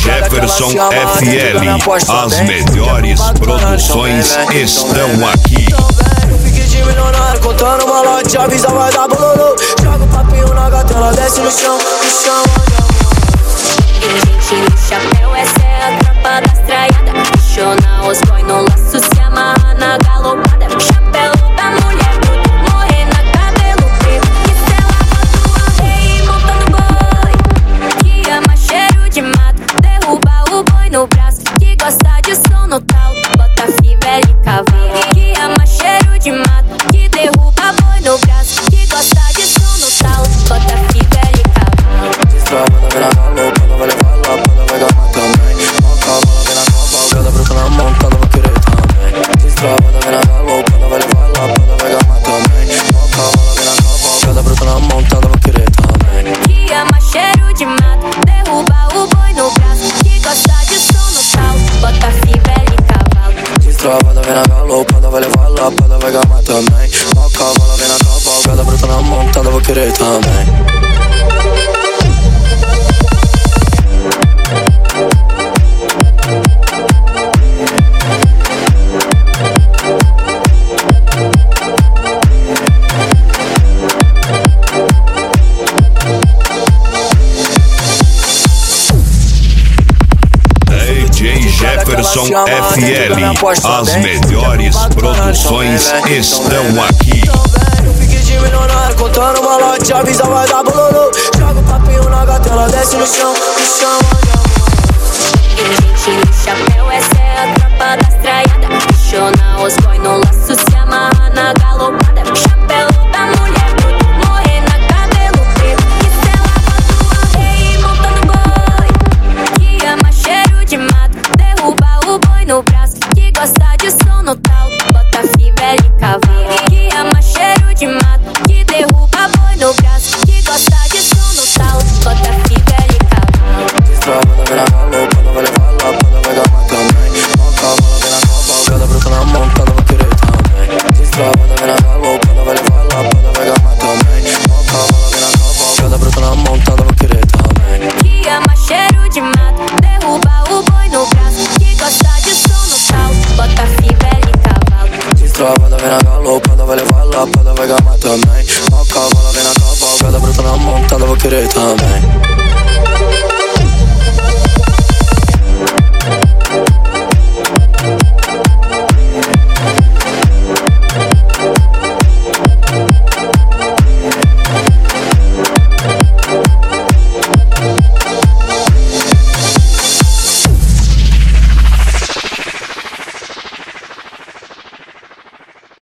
Jefferson FL, as melhores produções estão aqui. Fique de milionário contando malote, avisa vai dar bololô. Joga o papinho na gata, ela desce no chão, no chão. Gente no chapéu, essa é a tropa das traiadas. Chona os boy no laço, se amarra na galopada. Chapéu da mulher, tudo morena, cabelo preto. Isso ela bota o rei montando boi, que ama cheiro de mato. Derruba o boi no braço, que gosta de som no talo. Bota fibra e cavalo, que ama cheiro de mato. Que derruba boi no braço, que gosta de som no talo. Bota fibra e cavalo. Destrava, vem na galopa, não vai levar lá, quando vai gamar também. Uma cavalo, vem na copa, cada bruta na montada, vou querer também. Destrava, vem na galopa, não vai levar lá, quando vai gamar também. Uma cavalo, vem na copa, cada bruta na montada, vou querer também. Que ama cheiro de mato, derruba o boi no braço, que gosta de som no talo. Bota fibra e cavalo. Destrava, vem na galopa, não vai levar lá, quando vai gamar também. Uma cavalo, vem na copa, cada bruta na montada, vou querer também. Jefferson FL, as melhores produções estão aqui. Fique de milionário contando malote, avisa vai dar bololô. Joga o papinho na gata, ela desce no chão, no chão. Gente no chapéu, essa é a tropa das traiadas. Chona os boy no laço, se amarra na galopada. Chapéu da mulher, tudo morena, cabelo preto. Isso ela bota o rei montando boi, que ama cheiro de mato. Derruba o boi no braço, que gosta de som no talo. Bota fibra e cavalo, que ama cheiro de mato. Que derruba boi no braço, que gosta de som no talo. Bota fibra e cavalo. Destrava, vem na galopa, não vai levar lá, quando vai gamar também. Uma cavalo, vem na copa, cada bruta na montada, vou querer também. Destrava, vem na galopa, não vai levar lá, quando vai gamar também. Uma cavalo, vem na copa, cada bruta na montada, vou querer também. Que ama cheiro de mato, derruba o boi no braço, que gosta de som no talo. Bota fibra e cavalo. Destrava, vem na galopa, não vai levar lá, quando vai gamar também. Uma cavalo, vem na copa, cada bruta na montada, vou querer também.